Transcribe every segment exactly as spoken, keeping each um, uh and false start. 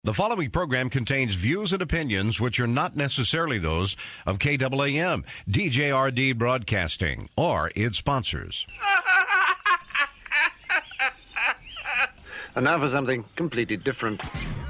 The following program contains views and opinions which are not necessarily those of K A A M, D J R D Broadcasting, or its sponsors. And now for something completely different.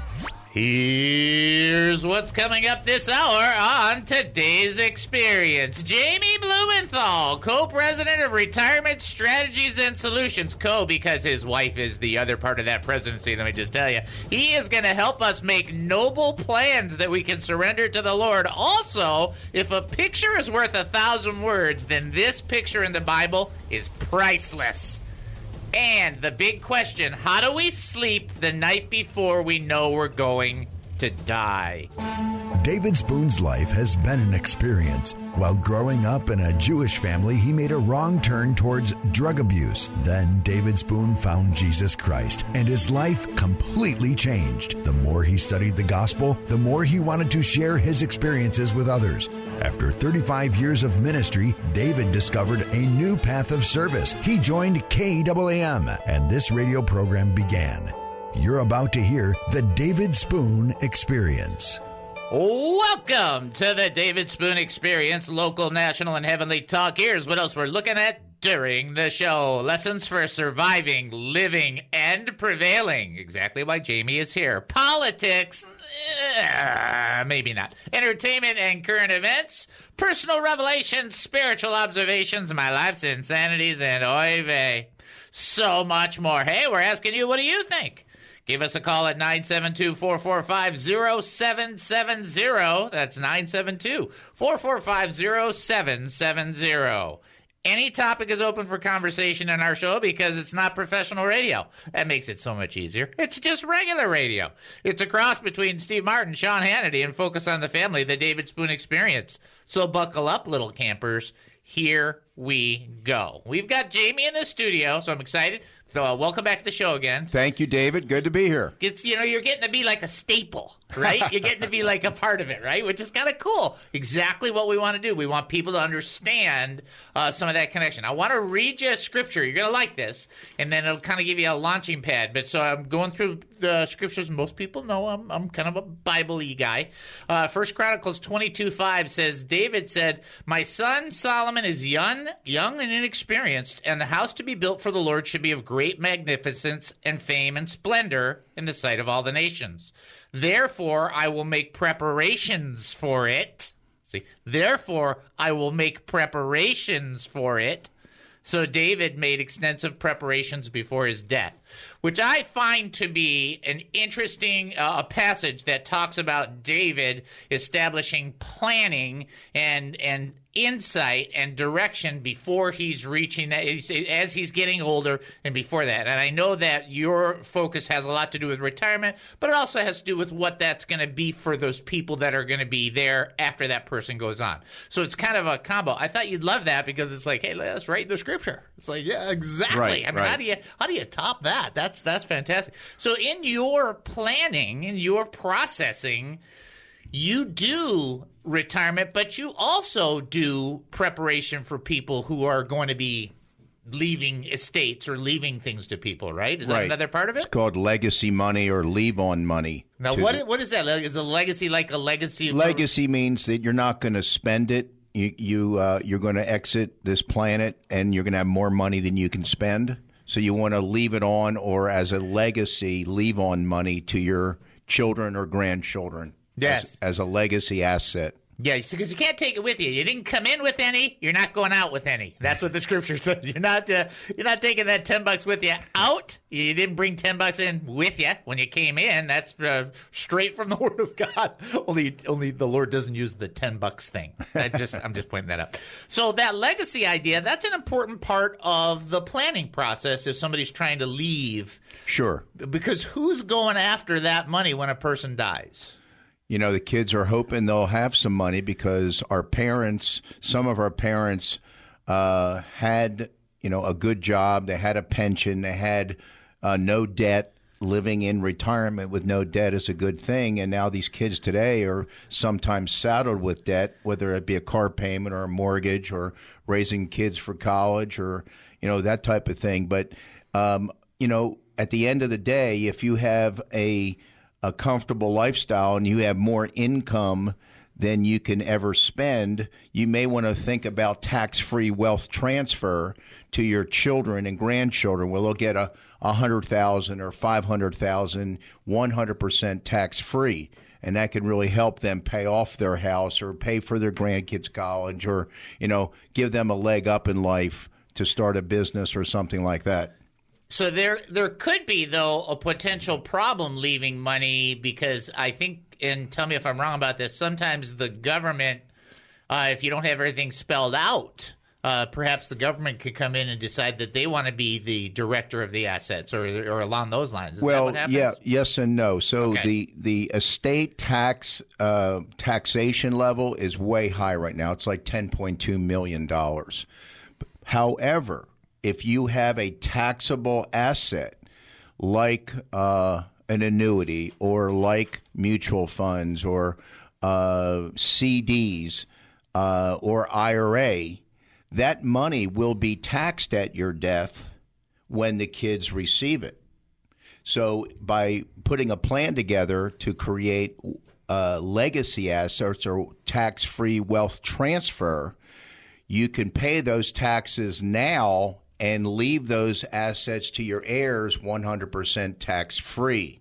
Here's what's coming up this hour on today's experience. Jamie Blumenthal, co-president of Retirement Strategies and Solutions, co because his wife is the other part of that presidency, let me just tell you. He is going to help us make noble plans that we can surrender to the Lord. Also, if a picture is worth a thousand words, then this picture in the Bible is priceless. And the big question, how do we sleep the night before we know we're going to die? David Spoon's life has been an experience. While growing up in a Jewish family, he made a wrong turn towards drug abuse. Then David Spoon found Jesus Christ, and his life completely changed. The more he studied the gospel, the more he wanted to share his experiences with others. After thirty-five years of ministry, David discovered a new path of service. He joined K A A M, and this radio program began. You're about to hear the David Spoon Experience. Welcome to the David Spoon Experience, local, national, and heavenly talk. Here's what else we're looking at during the show. Lessons for surviving, living, and prevailing. Exactly why Jamie is here. Politics, uh, maybe not. Entertainment and current events. Personal revelations, spiritual observations, my life's insanities, and oy vey. So much more. Hey, we're asking you, what do you think? Give us a call at nine seven two, four four five, zero seven seven zero. That's nine seven two, four four five, zero seven seven zero. Any topic is open for conversation in our show because it's not professional radio. That makes it so much easier. It's just regular radio. It's a cross between Steve Martin, Sean Hannity, and Focus on the Family, the David Spoon Experience. So buckle up, little campers. Here we go. We've got Jamie in the studio, so I'm excited. So uh, welcome back to the show again. Thank you, David. Good to be here. It's, you know, you're getting to be like a staple, right? You're getting to be like a part of it, right? Which is kind of cool. Exactly what we want to do. We want people to understand uh, some of that connection. I want to read you a scripture. You're going to like this, and then it'll kind of give you a launching pad. But so I'm going through the scriptures. Most people know I'm, I'm kind of a Bible-y guy. Uh, First Chronicles twenty-two five says, David said, "My son Solomon is young, young and inexperienced, and the house to be built for the Lord should be of great Great magnificence and fame and splendor in the sight of all the nations. Therefore, I will make preparations for it." See, therefore, I will make preparations for it. So David made extensive preparations before his death, which I find to be an interesting uh, passage that talks about David establishing planning and and insight and direction before he's reaching that, as he's getting older and before that. And I know that your focus has a lot to do with retirement, but it also has to do with what that's going to be for those people that are going to be there after that person goes on. So it's kind of a combo. I thought you'd love that because it's like, hey, let's write the scripture. It's like, yeah, exactly. Right, I mean, right. how do you how do you top that? That's that's fantastic. So in your planning, in your processing, you do retirement, but you also do preparation for people who are going to be leaving estates or leaving things to people, right? Is that Right. another part of it? It's called legacy money or leave-on money. Now, Which what is- what is that? Is the legacy like a legacy? For, Legacy means that you're not going to spend it. You, you, uh, you're going to exit this planet, and you're going to have more money than you can spend. So you want to leave it on, or as a legacy, leave on money to your children or grandchildren. Yes. As, as a legacy asset. Yeah, because you can't take it with you. You didn't come in with any. You're not going out with any. That's what the scripture says. You're not. Uh, you're not taking that ten bucks with you out. You didn't bring ten bucks in with you when you came in. That's uh, straight from the Word of God. Only, only the Lord doesn't use the ten bucks thing. I just, I'm just pointing that out. So that legacy idea, that's an important part of the planning process if somebody's trying to leave. Sure. Because who's going after that money when a person dies? You know, the kids are hoping they'll have some money because our parents, some of our parents uh, had, you know, a good job. They had a pension. They had uh, no debt. Living in retirement with no debt is a good thing. And now these kids today are sometimes saddled with debt, whether it be a car payment or a mortgage or raising kids for college or, you know, that type of thing. But, um, you know, at the end of the day, if you have a a comfortable lifestyle and you have more income than you can ever spend, you may want to think about tax-free wealth transfer to your children and grandchildren, where they'll get a one hundred thousand dollars or five hundred thousand dollars one hundred percent tax-free. And that can really help them pay off their house or pay for their grandkids' college or, you know, give them a leg up in life to start a business or something like that. So there there could be, though, a potential problem leaving money because I think, and tell me if I'm wrong about this, sometimes the government, uh, if you don't have everything spelled out, uh, perhaps the government could come in and decide that they want to be the director of the assets or or along those lines. Is well, that what happens? yeah, yes and no. So Okay. the, the estate tax uh, taxation level is way high right now. It's like ten point two million dollars. However, if you have a taxable asset like uh, an annuity or like mutual funds or uh, C Ds uh, or I R A, that money will be taxed at your death when the kids receive it. So by putting a plan together to create uh, legacy assets or tax-free wealth transfer, you can pay those taxes now and leave those assets to your heirs one hundred percent tax-free.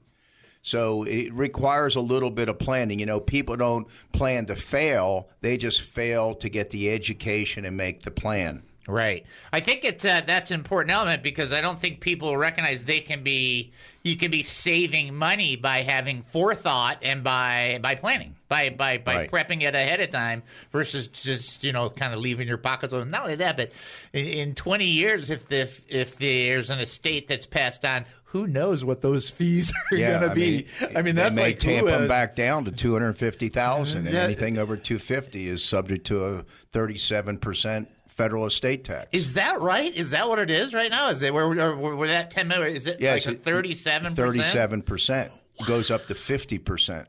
So it requires a little bit of planning. You know, people don't plan to fail. They just fail to get the education and make the plan. Right. I think it's uh, that's an important element because I don't think people recognize they can be you can be saving money by having forethought and by by planning, by by, by Right. prepping it ahead of time versus just, you know, kind of leaving your pockets open. Not only that, but in, in twenty years, if the, if, if there's an estate that's passed on, who knows what those fees are Yeah, going to I be? mean, I mean, that's they may like tamp who them is- back down to two hundred fifty thousand, and Yeah. anything over two hundred fifty is subject to a thirty-seven percent federal estate tax. Is that right? Is that what it is right now? Is it where we're, we're that ten million? Is it Yes, like a it- thirty-seven percent? thirty-seven percent goes up to fifty percent.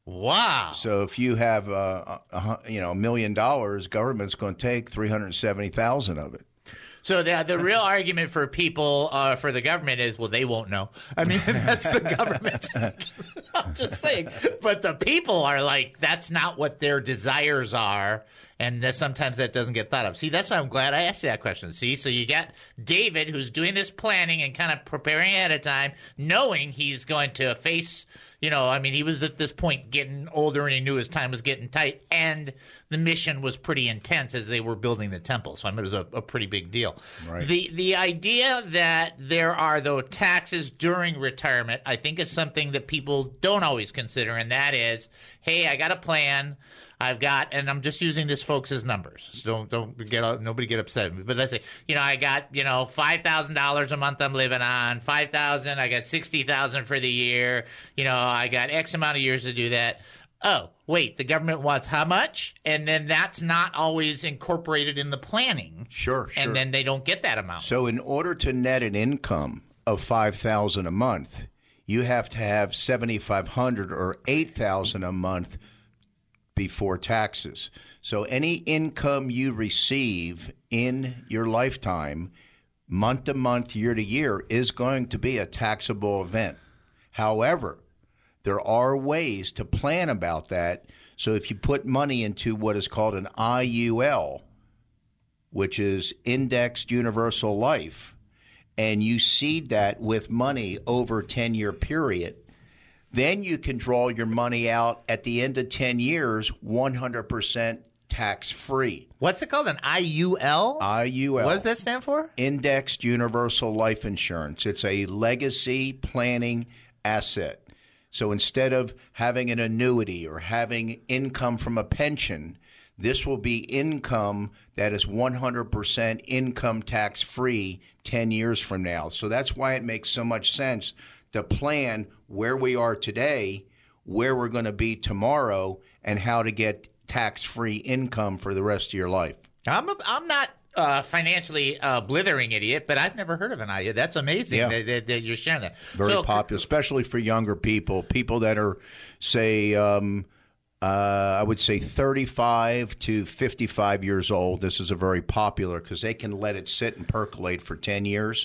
Wow. So if you have uh, a, a, you know a million dollars, government's going to take three hundred seventy thousand of it. So the the real argument for people uh, for the government is, well, they won't know. I mean, that's the government. I'm just saying. But the people are like, that's not what their desires are, and that sometimes that doesn't get thought of. See, that's why I'm glad I asked you that question. See, so you got David who's doing this planning and kind of preparing ahead of time, knowing he's going to face. You know, I mean, he was at this point getting older and he knew his time was getting tight, and the mission was pretty intense as they were building the temple. So I mean, it was a, a pretty big deal. Right. The the idea that there are, though, taxes during retirement, I think is something that people don't always consider, and that is, hey, I got a plan. I've got, and I'm just using this folks as numbers. So don't don't get nobody get upset with me. But let's say, you know, I got, you know, five thousand dollars a month I'm living on, five thousand. I got sixty thousand for the year. You know, I got X amount of years to do that. Oh, wait, the government wants how much? And then that's not always incorporated in the planning. Sure, sure. And then they don't get that amount. So in order to net an income of five thousand a month, you have to have seventy-five hundred or eight thousand a month before taxes. So any income you receive in your lifetime, month to month, year to year, is going to be a taxable event. However, there are ways to plan about that. So if you put money into what is called an I U L, which is Indexed Universal Life, and you seed that with money over a ten-year period, then you can draw your money out at the end of ten years one hundred percent tax-free. What's it called? An I U L? I U L. What does that stand for? Indexed Universal Life Insurance. It's a legacy planning asset. So instead of having an annuity or having income from a pension, this will be income that is one hundred percent income tax-free ten years from now. So that's why it makes so much sense to plan where we are today, where we're going to be tomorrow, and how to get tax-free income for the rest of your life. I'm a, I'm not uh, financially uh, blithering idiot, but I've never heard of an I U L. That's amazing Yeah. that, that, that you're sharing that. Very So, popular, especially for younger people, people that are, say, um, uh, I would say thirty-five to fifty-five years old. This is a very popular because they can let it sit and percolate for ten years,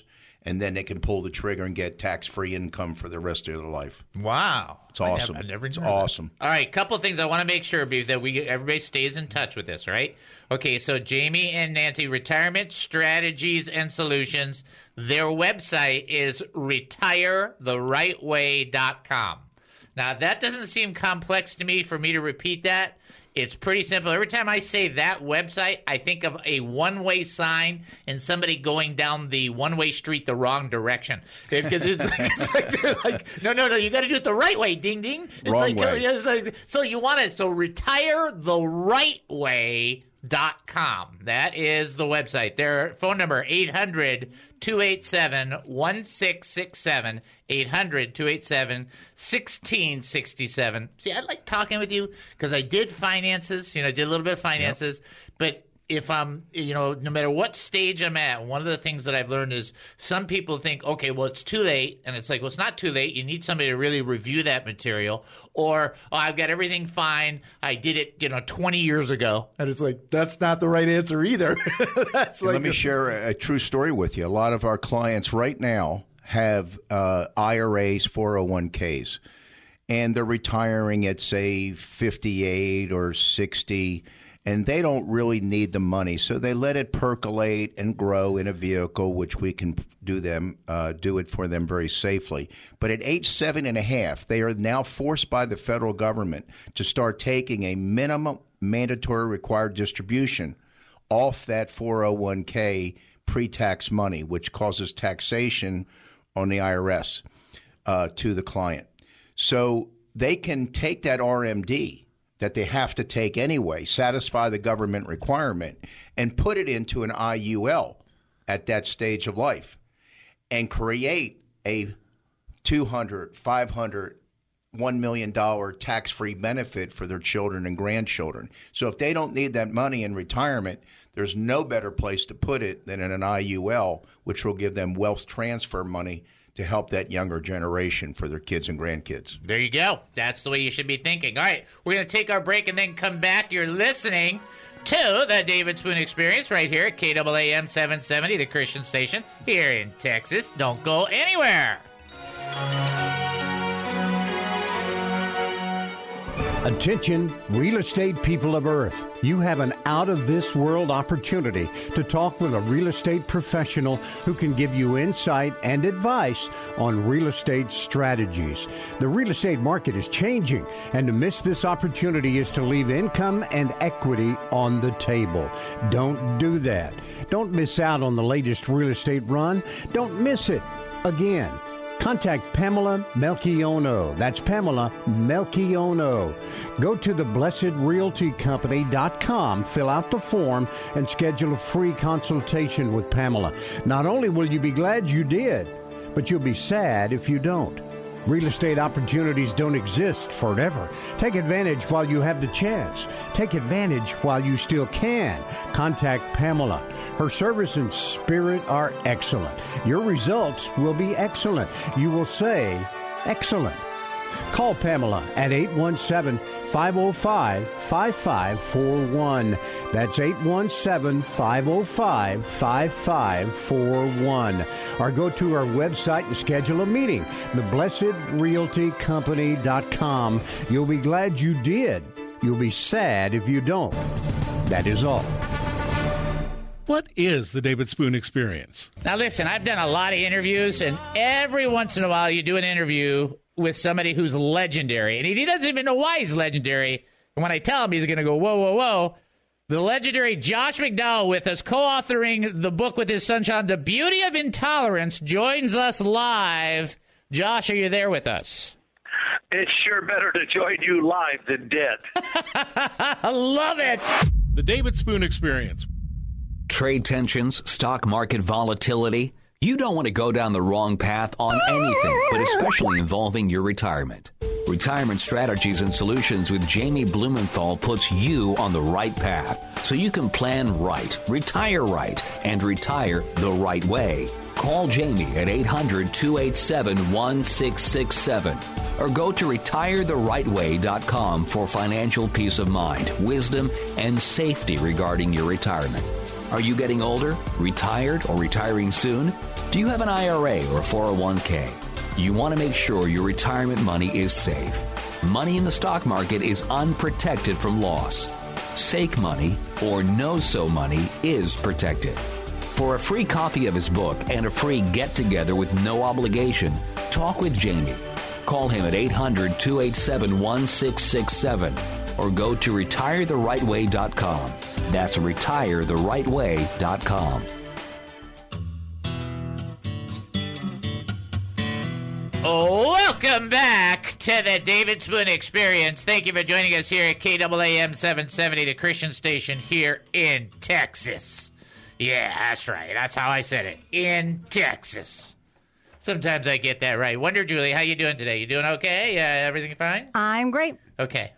and then they can pull the trigger and get tax-free income for the rest of their life. Wow. It's awesome. I never, I never it's heard awesome. That. All right, couple things I want to make sure that we everybody stays in touch with this, right? Okay, so Jamie and Nancy, Retirement Strategies and Solutions, their website is retire the right way dot com. Now, that doesn't seem complex to me for me to repeat that. It's pretty simple. Every time I say that website, I think of a one-way sign and somebody going down the one-way street the wrong direction. Because it's like, it's like they're like, no, no, no, you got to do it the right way, ding, ding. It's wrong like, way. It's like, so you want to, so retire the right way dot com. That is the website. Their phone number, eight hundred, two eight seven, one six six seven, eight hundred, two eight seven, one six six seven. See, I like talking with you because I did finances. You know, I did a little bit of finances. Yep. But if I'm, you know, no matter what stage I'm at, one of the things that I've learned is some people think, okay, well, it's too late. And it's like, well, it's not too late. You need somebody to really review that material. Or, oh, I've got everything fine. I did it, you know, twenty years ago. And it's like, that's not the right answer either. That's like Let me share a, a true story with you. A lot of our clients right now have uh, I R As, four oh one k's, and they're retiring at, say, fifty-eight or sixty, and they don't really need the money, so they let it percolate and grow in a vehicle, which we can do them, uh, do it for them very safely. But at age seven and a half, they are now forced by the federal government to start taking a minimum mandatory required distribution off that four oh one k pre-tax money, which causes taxation on the I R S uh, to the client. So they can take that R M D that they have to take anyway, satisfy the government requirement, and put it into an I U L at that stage of life and create a two hundred thousand dollars, five hundred thousand dollars, one million dollars tax-free benefit for their children and grandchildren. So if they don't need that money in retirement, there's no better place to put it than in an I U L, which will give them wealth transfer money to help that younger generation for their kids and grandkids. There you go. That's the way you should be thinking. All right, we're going to take our break and then come back. You're listening to the David Spoon Experience right here at K A A M seven seventy, the Christian station here in Texas. Don't go anywhere. Attention, real estate people of Earth. You have an out-of-this-world opportunity to talk with a real estate professional who can give you insight and advice on real estate strategies. The real estate market is changing, and to miss this opportunity is to leave income and equity on the table. Don't do that. Don't miss out on the latest real estate run. Don't miss it again. Contact Pamela Melchiono. That's Pamela Melchiono. Go to the blessed realty company dot com, fill out the form, and schedule a free consultation with Pamela. Not only will you be glad you did, but you'll be sad if you don't. Real estate opportunities don't exist forever. Take advantage while you have the chance. Take advantage while you still can. Contact Pamela. Her service and spirit are excellent. Your results will be excellent. You will say, excellent. Call Pamela at eight one seven, five oh five, five five four one. That's eight one seven, five oh five, five five four one. Or go to our website and schedule a meeting, the blessed realty company dot com. You'll be glad you did. You'll be sad if you don't. That is all. What is the David Spoon Experience? Now, listen, I've done a lot of interviews, and every once in a while you do an interview with somebody who's legendary. And he doesn't even know why he's legendary. And when I tell him, he's going to go, whoa, whoa, whoa. The legendary Josh McDowell with us, co-authoring the book with his son, Sean, The Beauty of Intolerance, joins us live. Josh, are you there with us? It's sure better to join you live than dead. I love it. The David Spoon Experience. Trade tensions, stock market volatility. You don't want to go down the wrong path on anything, but especially involving your retirement. Retirement Strategies and Solutions with Jamie Blumenthal puts you on the right path so you can plan right, retire right, and retire the right way. Call Jamie at eight hundred, two eight seven, one six six seven or go to retire the right way dot com for financial peace of mind, wisdom, and safety regarding your retirement. Are you getting older, retired, or retiring soon? Do you have an I R A or four oh one k? You want to make sure your retirement money is safe. Money in the stock market is unprotected from loss. Sake money, or no-so money, is protected. For a free copy of his book and a free get-together with no obligation, talk with Jamie. Call him at eight hundred, two eight seven, one six six seven or go to retire the right way dot com. That's retire the right way dot com. Welcome back to the David Spoon Experience. Thank you for joining us here at K A A M seven seventy, the Christian station here in Texas. Yeah, that's right. That's how I said it. In Texas. Sometimes I get that right. Wonder, Julie, how you doing today? You doing okay? Uh, everything fine? I'm great. Okay.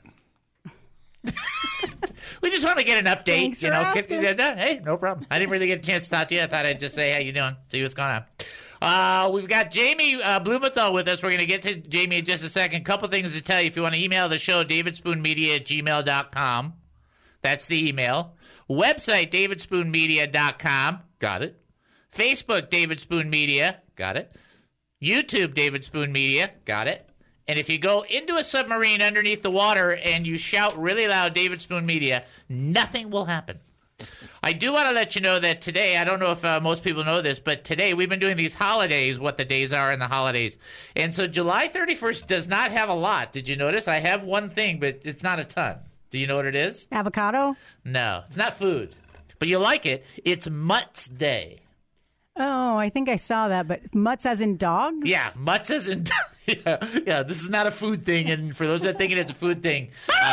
We just want to get an update. Thanks you for know, asking. Hey, no problem. I didn't really get a chance to talk to you. I thought I'd just say, how you doing? See what's going on. Uh, we've got Jamie uh, Blumenthal with us. We're going to get to Jamie in just a second. Couple things to tell you. If you want to email the show, david spoon media at gmail dot com. That's the email. Website, david spoon media dot com. Got it. Facebook, David Spoon Media. Got it. YouTube, David Spoon Media. Got it. And if you go into a submarine underneath the water and you shout really loud, David Spoon Media, nothing will happen. I do want to let you know that today, I don't know if uh, most people know this, but today we've been doing these holidays, what the days are in the holidays. And so July thirty-first does not have a lot. Did you notice? I have one thing, but it's not a ton. Do you know what it is? Avocado? No, it's not food. But you like it. It's Mutts Day. Oh, I think I saw that, but mutts as in dogs? Yeah, mutts as in dogs. yeah, yeah, this is not a food thing, and for those that think it's a food thing... Uh,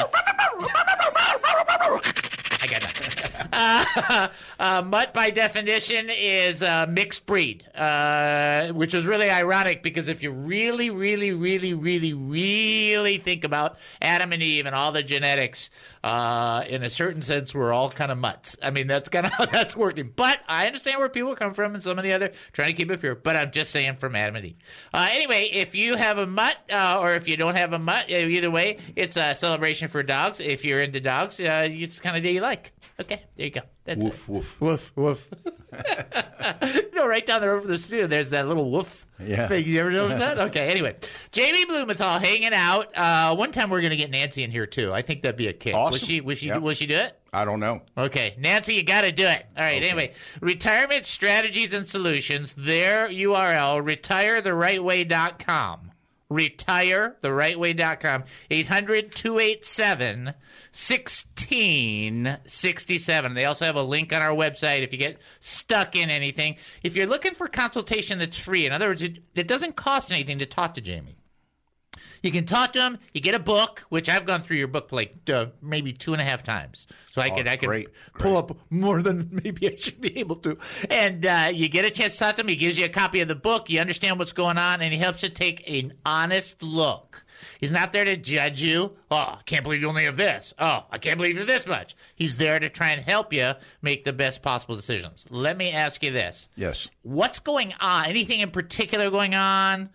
I got nothing. Uh, uh, mutt, by definition, is a mixed breed, uh, which is really ironic because if you really, really, really, really, really think about Adam and Eve and all the genetics, uh, in a certain sense, we're all kind of mutts. I mean, that's kind of how that's working. But I understand where people come from and some of the other trying to keep it pure. But I'm just saying from Adam and Eve. Uh, anyway, if you have a mutt uh, or if you don't have a mutt, either way, it's a celebration for dogs. If you're into dogs, uh, it's the kind of day you like. Okay, there you go. That's woof, it. Woof, woof. Woof, you know, right down the road from the studio, there's that little woof yeah. thing. You ever notice that? Okay, anyway. Jamie Blumenthal hanging out. Uh, one time we're going to get Nancy in here, too. I think that'd be a kick. Awesome. Will she, will she, yep. will she do it? I don't know. Okay. Nancy, you got to do it. All right, okay. Anyway. Retirement Strategies and Solutions. Their U R L, retire the right way dot com. retire the right way dot com. eight hundred, two eight seven, one six six seven. They also have a link on our website if you get stuck in anything. If you're looking for consultation that's free, in other words, it, it doesn't cost anything to talk to Jamie. You can talk to him. You get a book, which I've gone through your book like uh, maybe two and a half times, so I oh, could I could great, pull great. up more than maybe I should be able to. And uh, you get a chance to talk to him. He gives you a copy of the book. You understand what's going on, and he helps you take an honest look. He's not there to judge you. Oh, I can't believe you only have this. Oh, I can't believe you're this much. He's there to try and help you make the best possible decisions. Let me ask you this. Yes. What's going on? Anything in particular going on?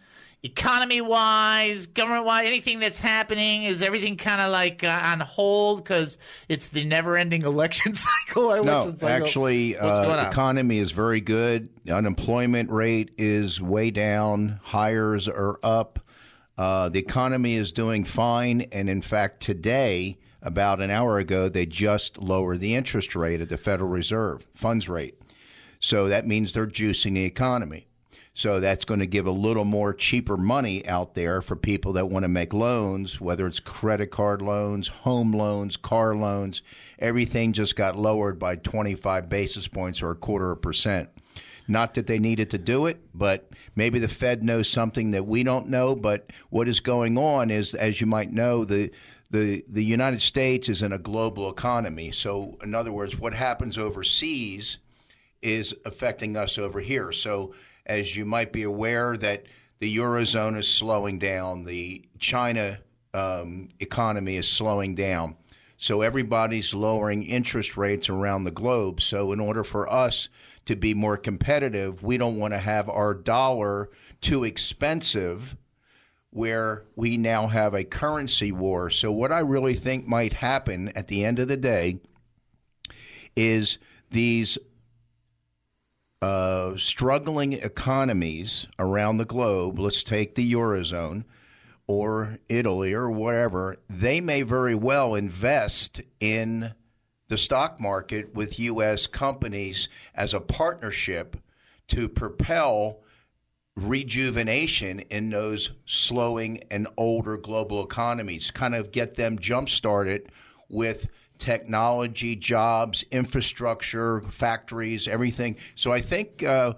Economy-wise, government-wise, anything that's happening? Is everything kind of like uh, on hold because it's the never-ending election cycle? Election no, cycle. actually, What's uh, going the on? economy is very good. The unemployment rate is way down. Hires are up. Uh, the economy is doing fine. And, in fact, today, about an hour ago, they just lowered the interest rate at the Federal Reserve, funds rate. So that means they're juicing the economy. So that's going to give a little more cheaper money out there for people that want to make loans, whether it's credit card loans, home loans, car loans. Everything just got lowered by twenty-five basis points or a quarter of a percent. Not that they needed to do it, but maybe the Fed knows something that we don't know. But what is going on is, as you might know, the the the United States is in a global economy. So, in other words, what happens overseas is affecting us over here. So, as you might be aware, that the Eurozone is slowing down, the China um, economy is slowing down. So everybody's lowering interest rates around the globe. So in order for us to be more competitive, we don't want to have our dollar too expensive where we now have a currency war. So what I really think might happen at the end of the day is these uh, struggling economies around the globe, let's take the Eurozone or Italy or wherever, they may very well invest in the stock market with U S companies as a partnership to propel rejuvenation in those slowing and older global economies, kind of get them jump-started with technology, jobs, infrastructure, factories, everything. So I think uh,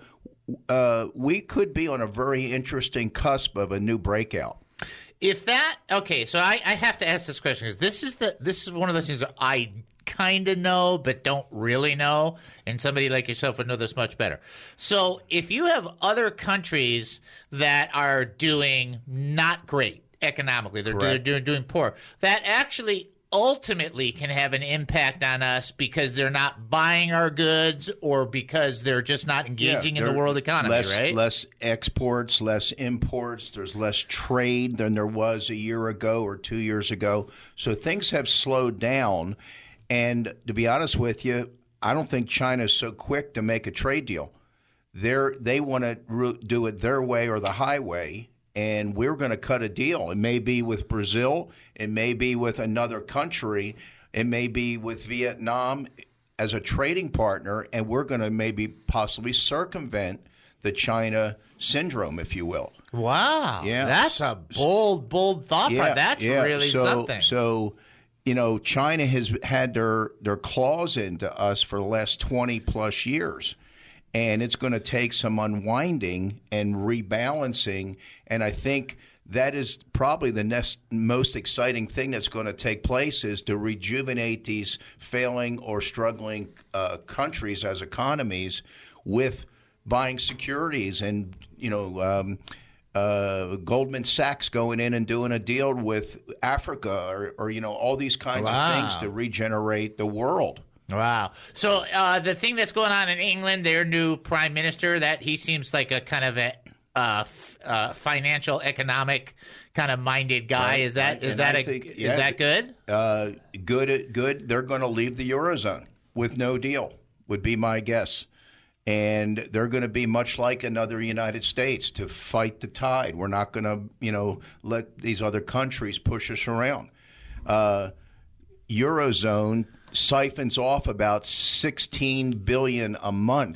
uh, we could be on a very interesting cusp of a new breakout. If that okay, so I, I have to ask this question because this is the this is one of those things that I kind of know but don't really know, and somebody like yourself would know this much better. So if you have other countries that are doing not great economically, they're, they're doing, doing poor, that actually ultimately can have an impact on us because they're not buying our goods or because they're just not engaging yeah, in the world economy, less, right? Less exports, less imports. There's less trade than there was a year ago or two years ago. So things have slowed down. And to be honest with you, I don't think China is so quick to make a trade deal. They're, they want to do it their way or the highway. And we're going to cut a deal. It may be with Brazil. It may be with another country. It may be with Vietnam as a trading partner. And we're going to maybe possibly circumvent the China syndrome, if you will. Wow. Yeah. That's a bold, bold thought. Yeah, That's yeah. really so, something. So, you know, China has had their, their claws into us for the last twenty plus years. And it's going to take some unwinding and rebalancing. And I think that is probably the next most exciting thing that's going to take place is to rejuvenate these failing or struggling uh, countries as economies with buying securities and, you know, um, uh, Goldman Sachs going in and doing a deal with Africa or, or you know, all these kinds Wow. of things to regenerate the world. Wow. So uh, the thing that's going on in England, their new prime minister, that he seems like a kind of a uh, f- uh, financial, economic kind of minded guy. Right, is that right. is And that I a, think, is yeah, that good? Uh, good. Good. They're going to leave the Eurozone with no deal, would be my guess. And they're going to be much like another United States to fight the tide. We're not going to, you know, let these other countries push us around. Uh, Eurozone siphons off about sixteen billion dollars a month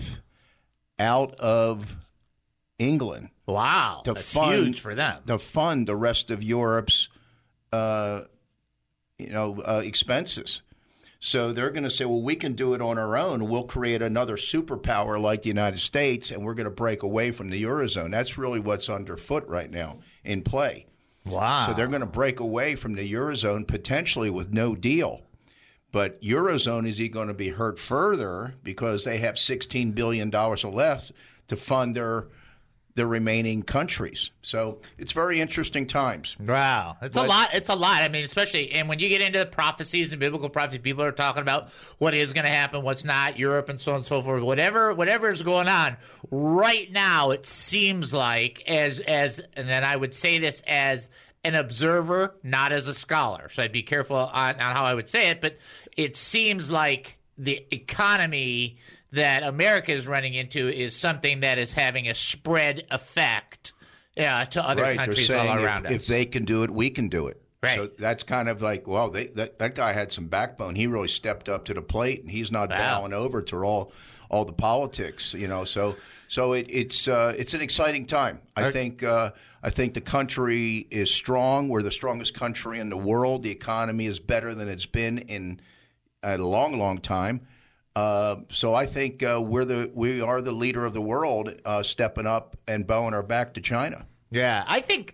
out of England. Wow, to that's fund, huge for them. To fund the rest of Europe's, uh, you know, uh, expenses. So they're going to say, well, we can do it on our own. We'll create another superpower like the United States, and we're going to break away from the Eurozone. That's really what's underfoot right now in play. Wow. So they're going to break away from the Eurozone potentially with no deal. But Eurozone is going to be hurt further because they have sixteen billion dollars or less to fund their the remaining countries. So it's very interesting times. Wow. It's But- a lot. It's a lot. I mean, especially, and when you get into the prophecies and biblical prophecy, people are talking about what is going to happen, what's not, Europe and so on and so forth. Whatever whatever is going on right now, it seems like, as, as and then I would say this as an observer, not as a scholar. So I'd be careful on, on how I would say it, but it seems like the economy that America is running into is something that is having a spread effect uh, to other right. countries They're all saying around if, us. if they can do it, we can do it. Right. So that's kind of like, well, they, that, that guy had some backbone. He really stepped up to the plate, and he's not Wow. bowing over to all all the politics, you know. So so it, it's uh, it's an exciting time. I Okay. think uh, I think the country is strong. We're the strongest country in the world. The economy is better than it's been in a long, long time. Uh, so I think uh, we're the we are the leader of the world, uh, stepping up and bowing our back to China. Yeah, I think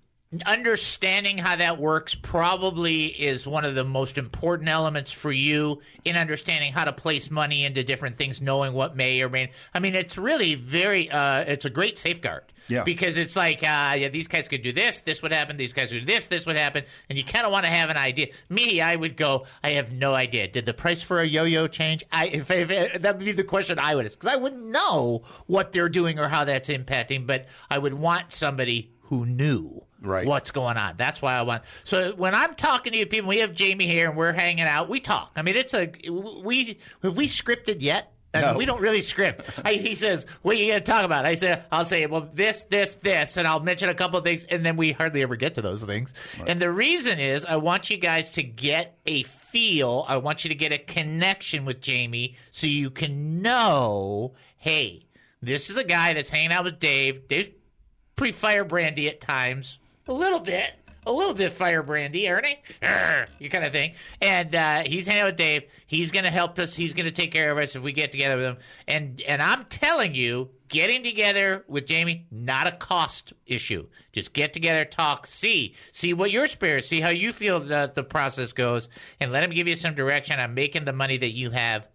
understanding how that works probably is one of the most important elements for you in understanding how to place money into different things, knowing what may or may. I mean, it's really very. Uh, it's a great safeguard. Yeah. Because it's like, uh, yeah, these guys could do this, this would happen, these guys would do this, this would happen, and you kind of want to have an idea. Me, I would go, I have no idea. Did the price for a yo-yo change? I, if, if, if that would be the question I would ask, because I wouldn't know what they're doing or how that's impacting, but I would want somebody who knew right. what's going on. That's why I want. So when I'm talking to you people, we have Jamie here and we're hanging out. We talk. I mean, it's a we have we scripted yet. And No. we don't really script. I, he says, what are you going to talk about? I say, I'll say, well, this, this, this, and I'll mention a couple of things, and then we hardly ever get to those things. Right. And the reason is I want you guys to get a feel. I want you to get a connection with Jamie so you can know, hey, this is a guy that's hanging out with Dave. Dave's pretty firebrandy at times. A little bit. A little bit firebrandy, Ernie. Arr, you kind of thing. And uh, he's hanging out with Dave. He's going to help us. He's going to take care of us if we get together with him. And and I'm telling you, getting together with Jamie, not a cost issue. Just get together, talk, see. See what your spirit, see how you feel the, the process goes, and let him give you some direction on making the money that you have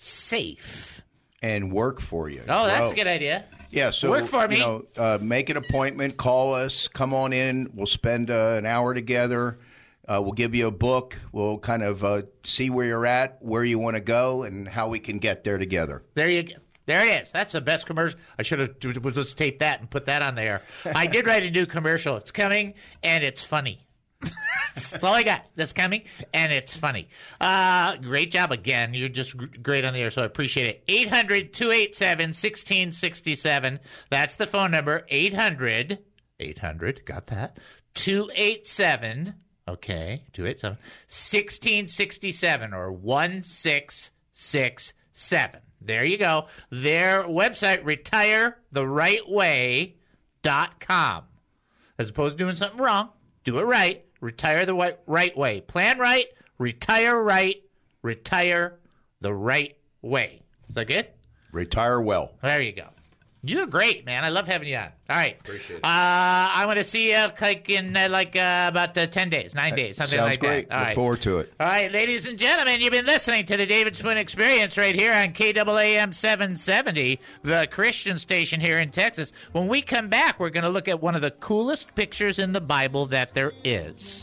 safe. And work for you. Oh, that's Well, a good idea. Yeah, so Work for me. You know, uh, make an appointment, call us, come on in. We'll spend uh, an hour together. Uh, we'll give you a book. We'll kind of uh, see where you're at, where you want to go, and how we can get there together. There you go. There it is. That's the best commercial. I should have just taped that and put that on there. I did write a new commercial. It's coming, and it's funny. That's all I got. That's coming, and it's funny. Uh, great job again. You're just great on the air, so I appreciate it. eight hundred, two eight seven, one six six seven. That's the phone number. eight hundred, eight hundred, got that? two eight seven, okay, two eight seven, one six six seven or one six six seven. There you go. Their website, retire the right way dot com. As opposed to doing something wrong, do it right. Retire the right, right way. Plan right, retire right, retire the right way. Is that good? Retire well. There you go. You're great, man. I love having you on. All right. Appreciate it. Uh, I'm going to see you like in uh, like uh, about uh, ten days, nine days, something Sounds like great. that. All Look right. forward to it. All right, ladies and gentlemen, you've been listening to the David Spoon Experience right here on K A A M seven seventy, the Christian station here in Texas. When we come back, we're going to look at one of the coolest pictures in the Bible that there is.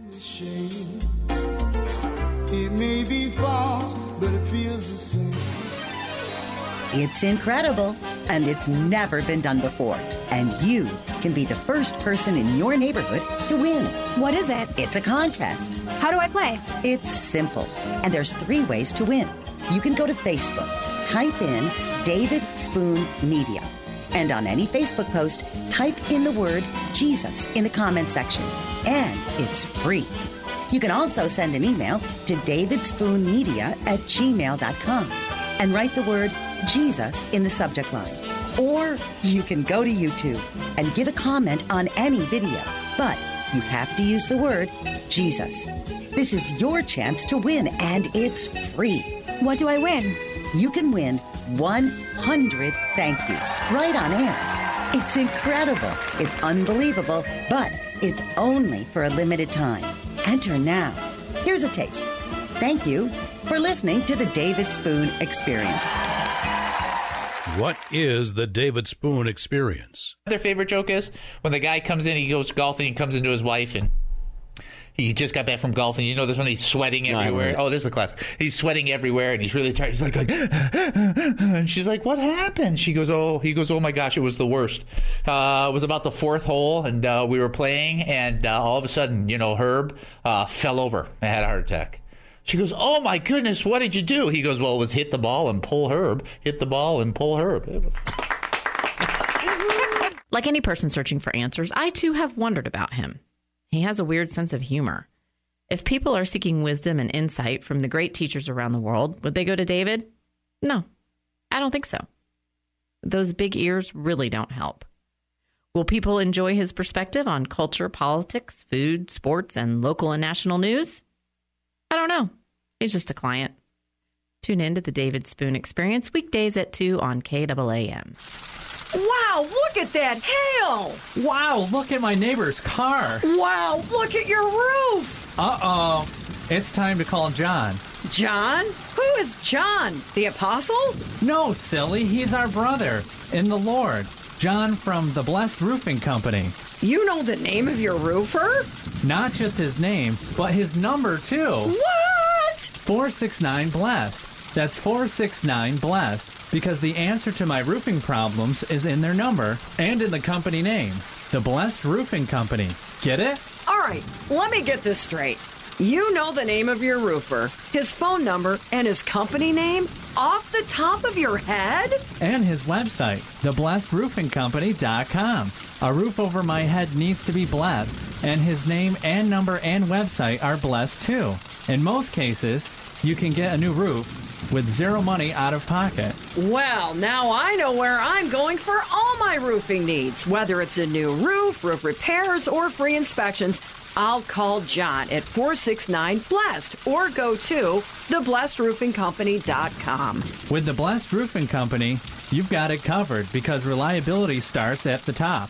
It may be false, but it feels the same. It's incredible, and it's never been done before. And you can be the first person in your neighborhood to win. What is it? It's a contest. How do I play? It's simple, and there's three ways to win. You can go to Facebook, type in David Spoon Media, and on any Facebook post, type in the word Jesus in the comment section, and it's free. You can also send an email to davidspoonmedia at gmail dot com and write the word Jesus in the subject line. Or you can go to YouTube and give a comment on any video, but you have to use the word Jesus. This is your chance to win, and it's free. What do I win? You can win one hundred thank yous right on air. It's incredible. It's unbelievable, but it's only for a limited time. Enter now. Here's a taste. Thank you for listening to the David Spoon Experience. What is the David Spoon Experience? Their favorite joke is when the guy comes in, he goes golfing, he comes into his wife, and he just got back from golfing. You know, this one he's sweating everywhere. Oh, this is a class. He's sweating everywhere, and he's really tired. He's like, like and she's like, "What happened?" She goes, "Oh," he goes, "Oh my gosh, it was the worst. Uh, it was about the fourth hole, and uh, we were playing, and uh, all of a sudden, you know, Herb uh, fell over and had a heart attack." She goes, "Oh my goodness, what did you do?" He goes, "Well, it was hit the ball and pull Herb, hit the ball and pull Herb." It was... Like any person searching for answers, I too have wondered about him. He has a weird sense of humor. If people are seeking wisdom and insight from the great teachers around the world, would they go to David? No, I don't think so. Those big ears really don't help. Will people enjoy his perspective on culture, politics, food, sports, and local and national news? I don't know. He's just a client. Tune in to the David Spoon Experience weekdays at two on K A A M. Wow, look at that hail! Wow, look at my neighbor's car. Wow, look at your roof! Uh-oh. It's time to call John. John? Who is John? The apostle? No, silly. He's our brother in the Lord. John from the Blessed Roofing Company. You know the name of your roofer? Not just his name, but his number, too. What? four six nine blessed. That's four six nine blessed. Because the answer to my roofing problems is in their number and in the company name, the Blessed Roofing Company. Get it? All right, let me get this straight. You know the name of your roofer, his phone number, and his company name off the top of your head? And his website, the blessed roofing company dot com. A roof over my head needs to be blessed, and his name and number and website are blessed too. In most cases, you can get a new roof with zero money out of pocket. Well, now I know where I'm going for all my roofing needs. Whether it's a new roof, roof repairs, or free inspections, I'll call John at four six nine blessed or go to the blessed roofing company dot com. With the Blessed Roofing Company, you've got it covered because reliability starts at the top.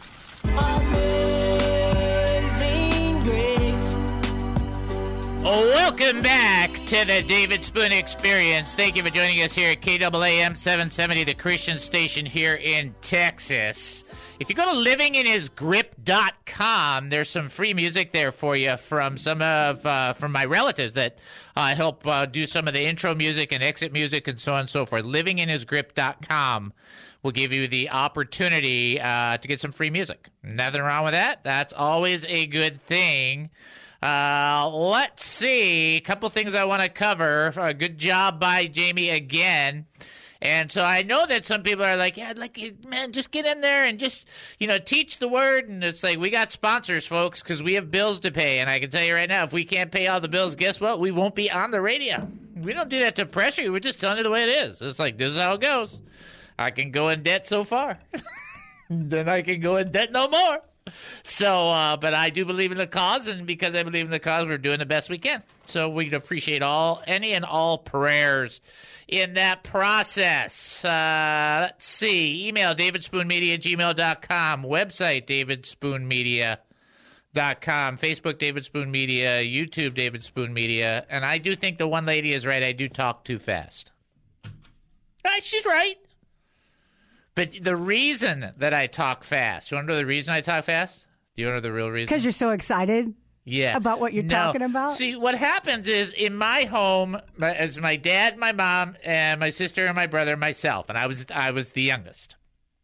Welcome back to the David Spoon Experience. Thank you for joining us here at K A A M seven seventy, the Christian station here in Texas. If you go to living in his grip dot com, there's some free music there for you from some of uh, from my relatives that uh, help uh, do some of the intro music and exit music and so on and so forth. living in his grip dot com will give you the opportunity uh, to get some free music. Nothing wrong with that. That's always a good thing. Uh, let's see. A couple things I want to cover. A good job by Jamie again. And so I know that some people are like, yeah, like, man, just get in there and just, you know, teach the word. And it's like, we got sponsors, folks, because we have bills to pay. And I can tell you right now, if we can't pay all the bills, guess what? We won't be on the radio. We don't do that to pressure you. We're just telling you the way it is. It's like, this is how it goes. I can go in debt so far. Then I can go in debt no more. So, uh, but I do believe in the cause, and because I believe in the cause, we're doing the best we can. So we'd appreciate all, any and all prayers in that process. Uh, let's see. Email davidspoonmedia at gmail dot com. Website davidspoonmedia dot com. Facebook David Spoon Media. YouTube David Spoon Media. And I do think the one lady is right. I do talk too fast. Uh, she's right. But the reason that I talk fast, you want to know the reason I talk fast? Do you want to know the real reason? Because you're so excited yeah. about what you're no. talking about? See, what happens is in my home, as my dad, my mom, and my sister and my brother and myself, and I was I was the youngest.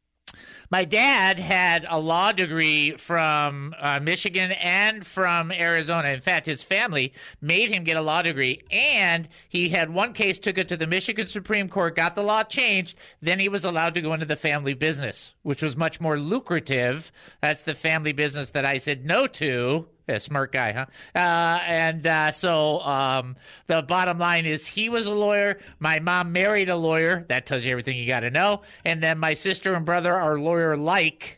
My dad had a law degree from uh, Michigan and from Arizona. In fact, his family made him get a law degree, and he had one case, took it to the Michigan Supreme Court, got the law changed, then he was allowed to go into the family business, which was much more lucrative. That's the family business that I said no to. A smart guy, huh? Uh, and uh, so um, the bottom line is he was a lawyer. My mom married a lawyer. That tells you everything you got to know. And then my sister and brother are lawyer-like.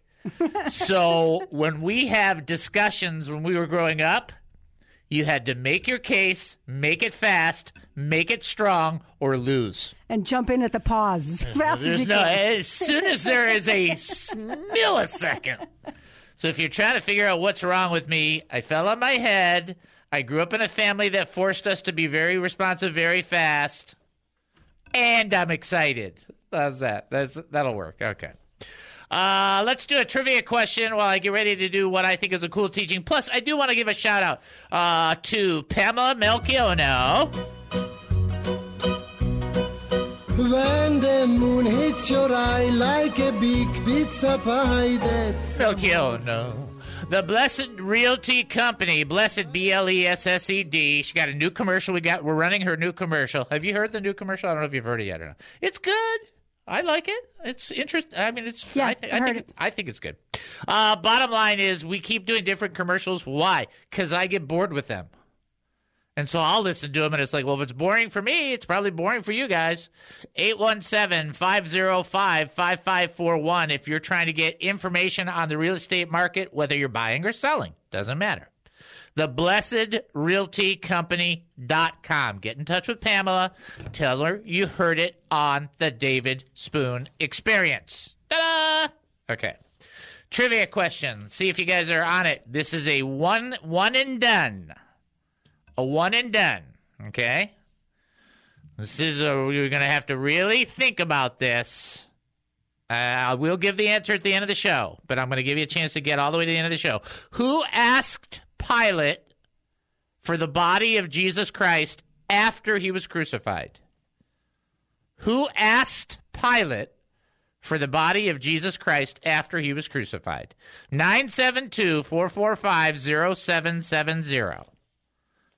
So when we have discussions when we were growing up, you had to make your case, make it fast, make it strong, or lose. And jump in at the pause as There's fast no, as you no, can. As soon as there is a millisecond. So if you're trying to figure out what's wrong with me, I fell on my head. I grew up in a family that forced us to be very responsive very fast. And I'm excited. How's that? That's, that'll work. Okay. Uh, let's do a trivia question while I get ready to do what I think is a cool teaching. Plus, I do want to give a shout out uh, to Pamela Melchiono. When the moon hits your eye like a big pizza pie, that's... Melchiono. The Blessed Realty Company, Blessed B L E S S E D. She got a new commercial. We got. We're running her new commercial. Have you heard the new commercial? I don't know if you've heard it yet or not. It's good. I like it. It's interesting. I mean, it's. Yeah, I, th- I I heard think. it. It, I think it's good. Uh, bottom line is, we keep doing different commercials. Why? Because I get bored with them. And so I'll listen to them, and it's like, well, if it's boring for me, it's probably boring for you guys. eight one seven, five oh five, five five four one if you're trying to get information on the real estate market, whether you're buying or selling. Doesn't matter. the blessed realty company dot com. Get in touch with Pamela. Tell her you heard it on the David Spoon Experience. Ta-da! Okay. Trivia question. See if you guys are on it. This is a one one and done. A one and done, okay? This is a, you're going to have to really think about this. Uh, I will give the answer at the end of the show, but I'm going to give you a chance to get all the way to the end of the show. Who asked Pilate for the body of Jesus Christ after he was crucified? Who asked Pilate for the body of Jesus Christ after he was crucified? nine seven two, four four five, zero seven seven zero.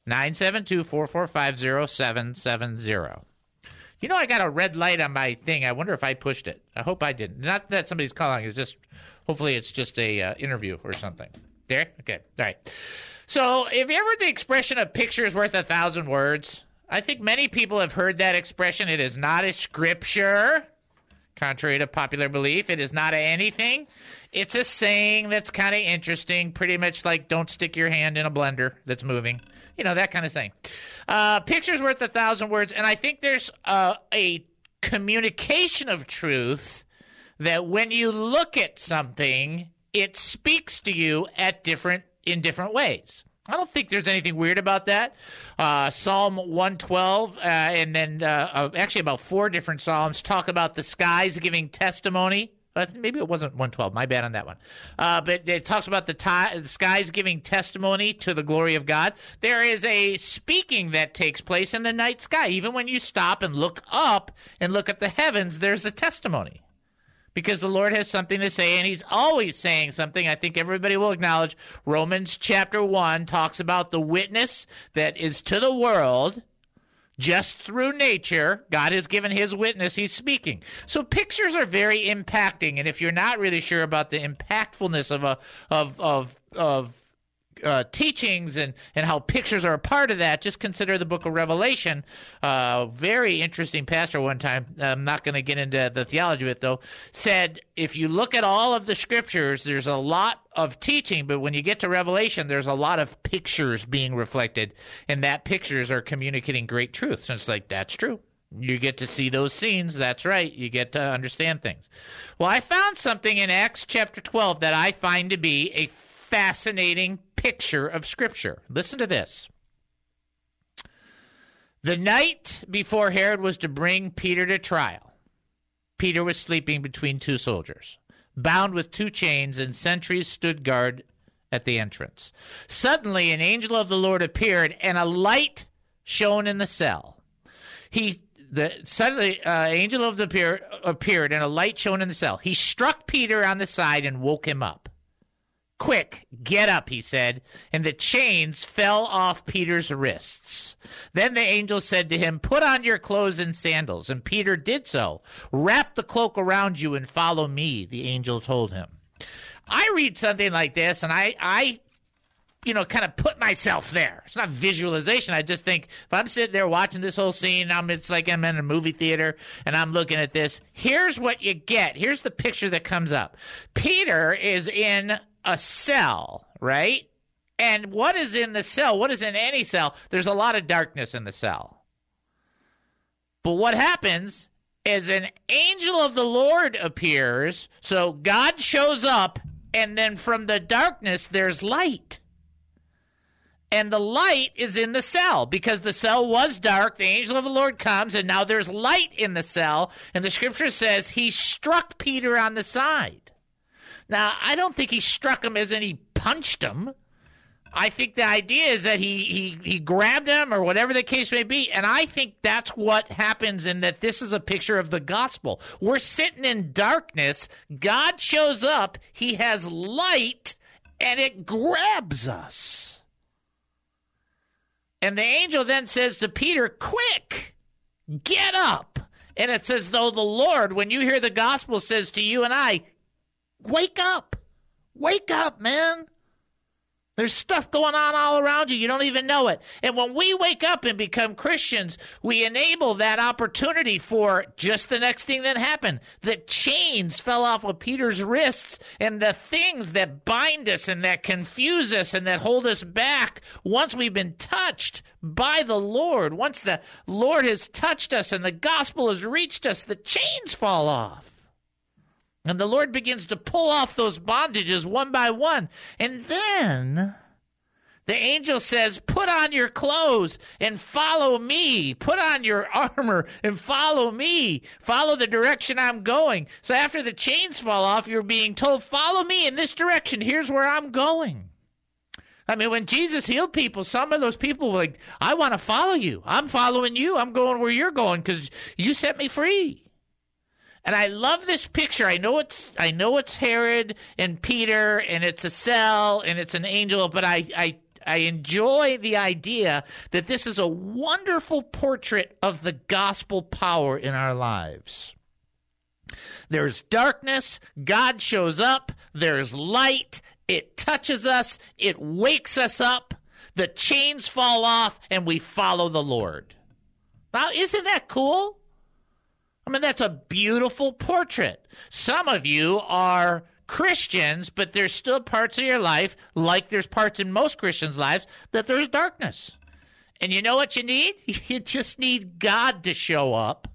nine seven two, four four five, zero seven seven zero. You know, I got a red light on my thing. I wonder if I pushed it. I hope I didn't. Not that somebody's calling. It's just, hopefully it's just a uh, interview or something. There? Okay. All right. So, have you ever heard the expression "a picture is worth a thousand words"? I think many people have heard that expression. It is not a scripture, contrary to popular belief. It is not a anything. It's a saying that's kind of interesting, pretty much like don't stick your hand in a blender that's moving. You know, that kind of thing. Uh, picture's worth a thousand words, and I think there's uh, a communication of truth that when you look at something, it speaks to you at different in different ways. I don't think there's anything weird about that. Uh, Psalm one twelve, uh, and then uh, uh, actually about four different Psalms talk about the skies giving testimony. Uh, maybe it wasn't one twelve. My bad on that one. Uh, but it talks about the, ti- the skies giving testimony to the glory of God. There is a speaking that takes place in the night sky. Even when you stop and look up and look at the heavens, there's a testimony. Because the Lord has something to say, and he's always saying something. I think everybody will acknowledge Romans chapter one talks about the witness that is to the world. Just through nature, God has given his witness. He's speaking. So pictures are very impacting, and if you're not really sure about the impactfulness of a of of of uh, teachings and and how pictures are a part of that, just consider the Book of Revelation. Uh, very interesting pastor one time. I'm not going to get into the theology of it though. Said if you look at all of the scriptures, there's a lot of teaching, but when you get to Revelation, there's a lot of pictures being reflected, and that pictures are communicating great truth. So it's like, that's true. You get to see those scenes. That's right. You get to understand things. Well, I found something in Acts chapter twelve that I find to be a fascinating picture of Scripture. Listen to this. The night before Herod was to bring Peter to trial, Peter was sleeping between two soldiers, bound with two chains, and sentries stood guard at the entrance. Suddenly, an angel of the Lord appeared, and a light shone in the cell. He, the suddenly, uh, angel of the appear, appeared, and a light shone in the cell. He struck Peter on the side and woke him up. Quick, get up, he said, and the chains fell off Peter's wrists. Then the angel said to him, put on your clothes and sandals, and Peter did so. Wrap the cloak around you and follow me, the angel told him. I read something like this, and I, I you know, kind of put myself there. It's not visualization. I just think if I'm sitting there watching this whole scene, I'm, it's like I'm in a movie theater, and I'm looking at this. Here's what you get. Here's the picture that comes up. Peter is in a cell, right? And what is in the cell? What is in any cell? There's a lot of darkness in the cell. But what happens is an angel of the Lord appears, so God shows up, and then from the darkness there's light. And the light is in the cell because the cell was dark. The angel of the Lord comes, and now there's light in the cell. And the scripture says he struck Peter on the side. Now, I don't think he struck him as in he punched him. I think the idea is that he, he, he grabbed him or whatever the case may be. And I think that's what happens, and that this is a picture of the gospel. We're sitting in darkness. God shows up. He has light, and it grabs us. And the angel then says to Peter, quick, get up. And it's as though the Lord, when you hear the gospel, says to you and I, wake up. Wake up, man. There's stuff going on all around you. You don't even know it. And when we wake up and become Christians, we enable that opportunity for just the next thing that happened. The chains fell off of Peter's wrists, and the things that bind us and that confuse us and that hold us back, once we've been touched by the Lord, once the Lord has touched us and the gospel has reached us, the chains fall off. And the Lord begins to pull off those bondages one by one. And then the angel says, put on your clothes and follow me. Put on your armor and follow me. Follow the direction I'm going. So after the chains fall off, you're being told, follow me in this direction. Here's where I'm going. I mean, when Jesus healed people, some of those people were like, I want to follow you. I'm following you. I'm going where you're going because you set me free. And I love this picture. I know it's I know it's Herod and Peter, and it's a cell, and it's an angel, but I, I I enjoy the idea that this is a wonderful portrait of the gospel power in our lives. There's darkness, God shows up, there's light, it touches us, it wakes us up, the chains fall off, and we follow the Lord. Now, isn't that cool? I mean, that's a beautiful portrait. Some of you are Christians, but there's still parts of your life, like there's parts in most Christians' lives, that there's darkness. And you know what you need? You just need God to show up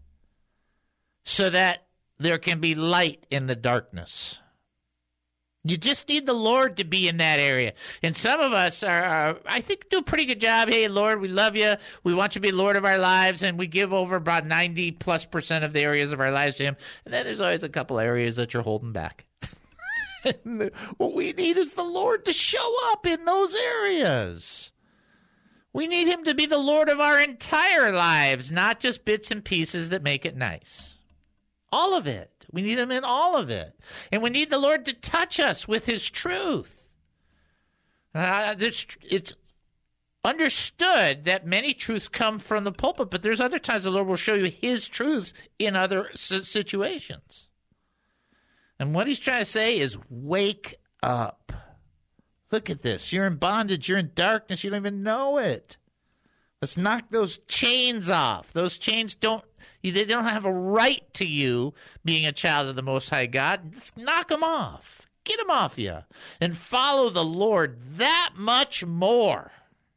so that there can be light in the darkness. You just need the Lord to be in that area. And some of us are, are, I think, do a pretty good job. Hey, Lord, we love you. We want you to be Lord of our lives. And we give over about ninety plus percent of the areas of our lives to him. And then there's always a couple areas that you're holding back. What we need is the Lord to show up in those areas. We need him to be the Lord of our entire lives, not just bits and pieces that make it nice. All of it. We need him in all of it. And we need the Lord to touch us with his truth. Uh, it's understood that many truths come from the pulpit, but there's other times the Lord will show you his truths in other situations. And what he's trying to say is wake up. Look at this. You're in bondage. You're in darkness. You don't even know it. Let's knock those chains off. Those chains don't, they don't have a right to you being a child of the Most High God. Just knock them off. Get them off you. And follow the Lord that much more.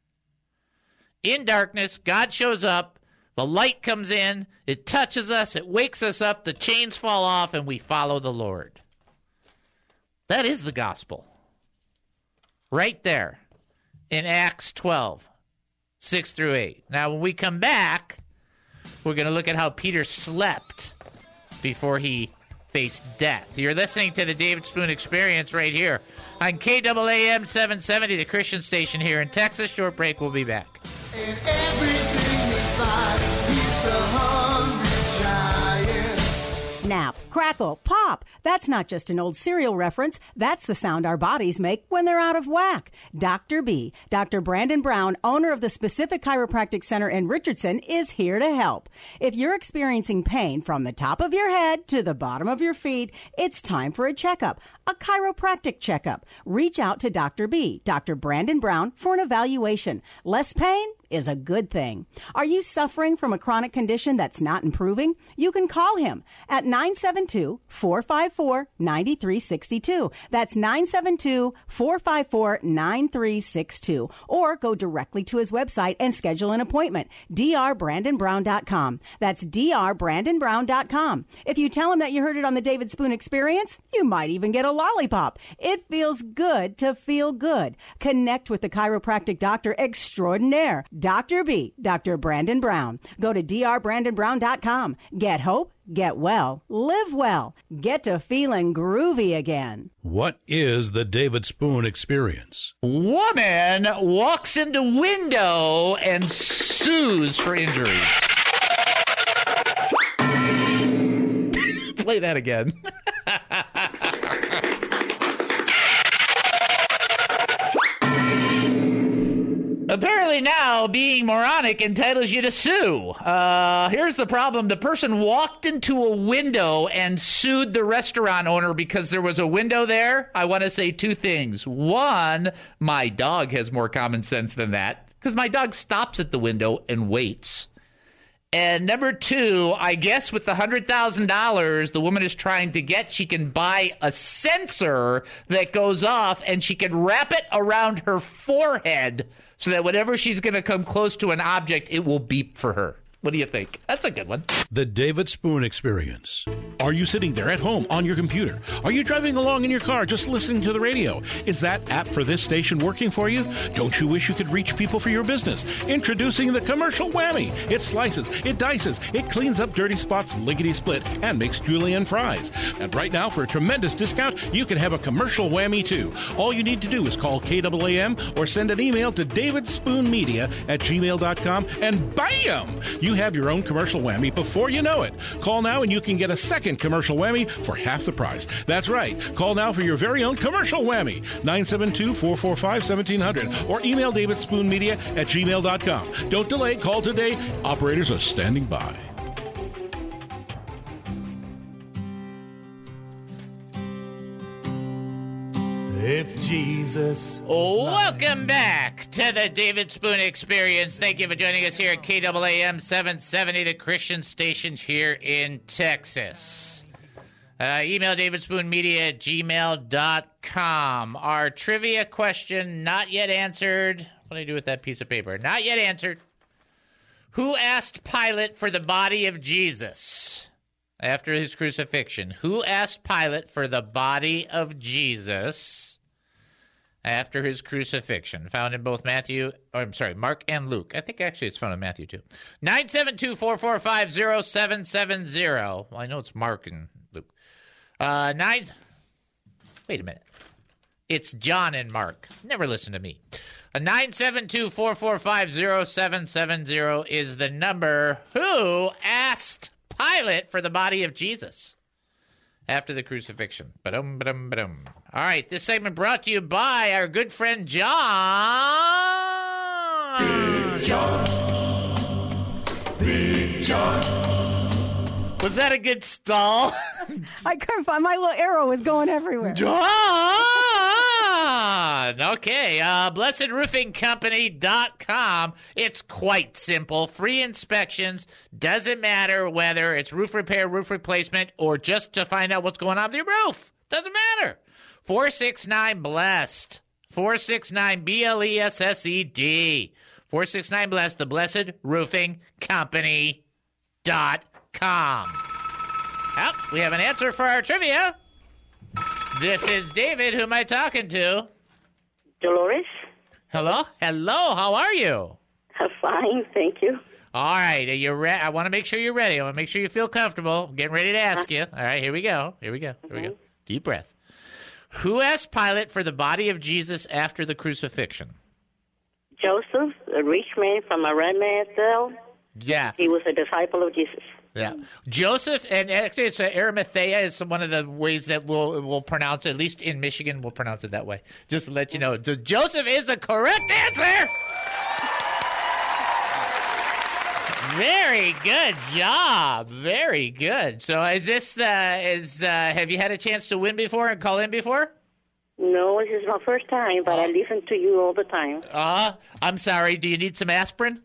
In darkness, God shows up. The light comes in. It touches us. It wakes us up. The chains fall off, and we follow the Lord. That is the gospel. Right there in Acts twelve. six through eight. Now, when we come back, we're going to look at how Peter slept before he faced death. You're listening to the David Spoon Experience right here on K A A M seven seventy, the Christian station here in Texas. Short break. We'll be back. And everything we find is the hungry giant. Snap, crackle, pop. That's not just an old cereal reference. That's the sound our bodies make when they're out of whack. Doctor B, Doctor Brandon Brown, owner of the Specific Chiropractic Center in Richardson, is here to help. If you're experiencing pain from the top of your head to the bottom of your feet, it's time for a checkup, a chiropractic checkup. Reach out to Doctor B, Doctor Brandon Brown, for an evaluation. Less pain is a good thing. Are you suffering from a chronic condition that's not improving? You can call him at nine seven two, four five four, nine three six two. That's nine seven two, four five four, nine three six two. Or go directly to his website and schedule an appointment, d r brandon brown dot com. That's d r brandon brown dot com. If you tell him that you heard it on the David Spoon Experience, you might even get a lollipop. It feels good to feel good. Connect with the chiropractic doctor extraordinaire, Doctor B, Doctor Brandon Brown. Go to d r brandon brown dot com. Get hope, get well, live well, get to feeling groovy again. What is the David Spoon Experience? Woman walks into window and sues for injuries. Play that again. Apparently now, being moronic entitles you to sue. Uh, here's the problem. The person walked into a window and sued the restaurant owner because there was a window there. I want to say two things. One, my dog has more common sense than that because my dog stops at the window and waits. And number two, I guess with the one hundred thousand dollars the woman is trying to get, she can buy a sensor that goes off and she can wrap it around her forehead so that whenever she's going to come close to an object, it will beep for her. What do you think? That's a good one. The David Spoon Experience. Are you sitting there at home on your computer? Are you driving along in your car just listening to the radio? Is that app for this station working for you? Don't you wish you could reach people for your business? Introducing the Commercial Whammy. It slices, it dices, it cleans up dirty spots lickety-split and makes julienne fries. And right now, for a tremendous discount, you can have a Commercial Whammy too. All you need to do is call K A A M or send an email to davidspoonmedia at gmail dot com and bam! You you have your own commercial whammy before you know it. Call now and you can get a second commercial whammy for half the price. That's right. Call now for your very own commercial whammy. nine seven two, four four five, one seven zero zero or email davidspoonmedia at gmail dot com. Don't delay. Call today. Operators are standing by. If Jesus. Welcome back to the David Spoon Experience. Thank you for joining us here at K A A M seven seventy, the Christian station here in Texas. Uh, email davidspoonmedia at gmail dot com. Our trivia question, not yet answered. What do I do with that piece of paper? Not yet answered. Who asked Pilate for the body of Jesus after his crucifixion? Who asked Pilate for the body of Jesus after his crucifixion? Found in both Matthew, or I'm sorry, Mark and Luke. I think actually it's found in Matthew too. nine seven two, four four five, zero seven seven zero. Well, I know it's Mark and Luke. Uh, nine. Wait a minute. It's John and Mark. Never listen to me. A nine seven two, four four five, zero seven seven zero is the number. Who asked Pilate for the body of Jesus after the crucifixion? Ba-dum, ba-dum, ba-dum. All right, this segment brought to you by our good friend John. Big John. Big John. Was that a good stall? I couldn't find my little arrow was going everywhere. John. Okay, uh, blessed roofing company dot com. It's quite simple. Free inspections. Doesn't matter whether it's roof repair, roof replacement, or just to find out what's going on with your roof. Doesn't matter. four six nine blessed. four six nine B L E S S E D. four six nine blessed, the blessed roofing company dot com. Well, we have an answer for our trivia. This is David. Who am I talking to? Dolores. Hello? Hello, how are you? I'm fine, thank you. All right, are you re- I want to make sure you're ready. I want to make sure you feel comfortable. I'm getting ready to ask you. All right, here we go. Here we go. Here we go. Deep breath. Who asked Pilate for the body of Jesus after the crucifixion? Joseph, a rich man from Arimathea. Yeah. He was a disciple of Jesus. Yeah, Joseph, and actually it's uh, Arimathea is one of the ways that we'll, we'll pronounce it, at least in Michigan, we'll pronounce it that way, just to let you know. So Joseph is the correct answer! Very good job. Very good. So is this the, is, uh, have you had a chance to win before and call in before? No, this is my first time, but I listen to you all the time. Uh, I'm sorry. Do you need some aspirin?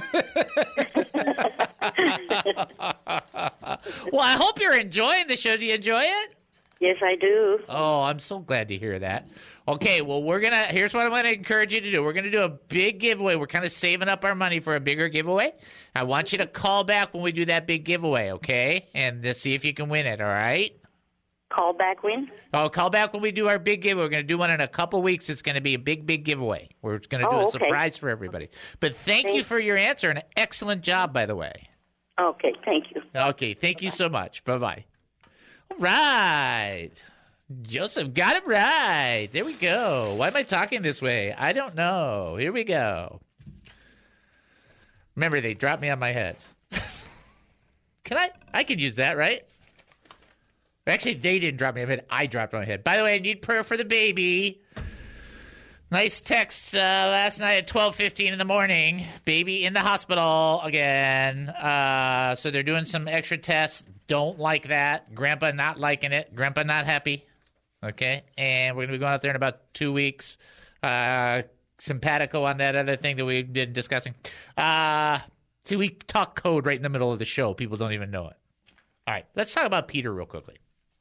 Well, I hope you're enjoying the show. Do you enjoy it? Yes, I do. Oh, I'm so glad to hear that. Okay, well, we're going to, here's what I'm going to encourage you to do. We're going to do a big giveaway. We're kind of saving up our money for a bigger giveaway. I want you to call back when we do that big giveaway, okay? And to see if you can win it, all right? Call back when? Oh, call back when we do our big giveaway. We're going to do one in a couple weeks. It's going to be a big, big giveaway. We're going to do oh, a okay. surprise for everybody. But thank Thanks. you for your answer. An excellent job, by the way. Okay, thank you. Okay, thank you so much. Bye-bye. All right. Joseph got it right. There we go. Why am I talking this way? I don't know. Here we go. Remember, they dropped me on my head. Can I? I could use that, right? Actually, they didn't drop me on my head. I dropped on my head. By the way, I need prayer for the baby. Nice text uh, last night at twelve fifteen in the morning. Baby in the hospital again. Uh, so they're doing some extra tests. Don't like that. Grandpa not liking it. Grandpa not happy. Okay? And we're going to be going out there in about two weeks. Uh, simpatico on that other thing that we've been discussing. Uh, see, we talk code right in the middle of the show. People don't even know it. All right. Let's talk about Peter real quickly.